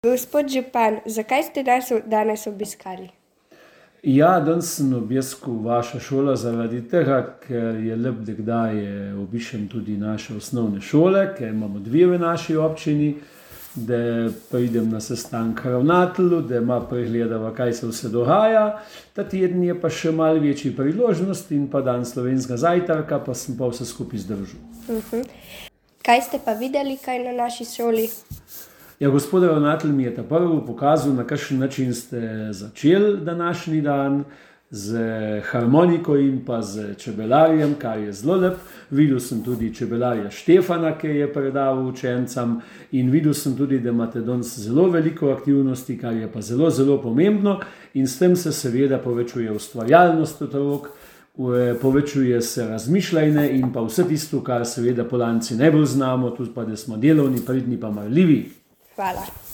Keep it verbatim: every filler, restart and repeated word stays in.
Gospod župan, zakaj ste nas danes obiskali? Ja, danes sem obiskal vašo šolo zaradi tega, ker je lep, da kdaj obišem tudi naše osnovne šole, ker imamo dve v naši občini, da pridem na sestanek ravnatelju, da ima pregledava, kaj se vse dogaja. Ta teden je pa še malo večji priložnost in pa dan slovenskega zajtrka, pa sem pa vse skupaj zdržal. Uh-huh. Kaj ste pa videli, kaj na naši šoli? Ja, gospod ravnatelj mi je ta prvo pokazal, na kakšen način ste začeli današnji dan z harmoniko in pa z čebelarjem, kar je zelo lep. Videl sem tudi čebelarja Štefana, ki je predaval učencem, in videl sem tudi, da imate danes zelo veliko aktivnosti, kar je pa zelo, zelo pomembno, in s tem se seveda povečuje ustvarjalnost otrok, povečuje se razmišljanje in pa vse tisto, kar seveda Polanci najbolj znamo, tudi pa, da smo delovni, pridni pa marljivi. Hvala.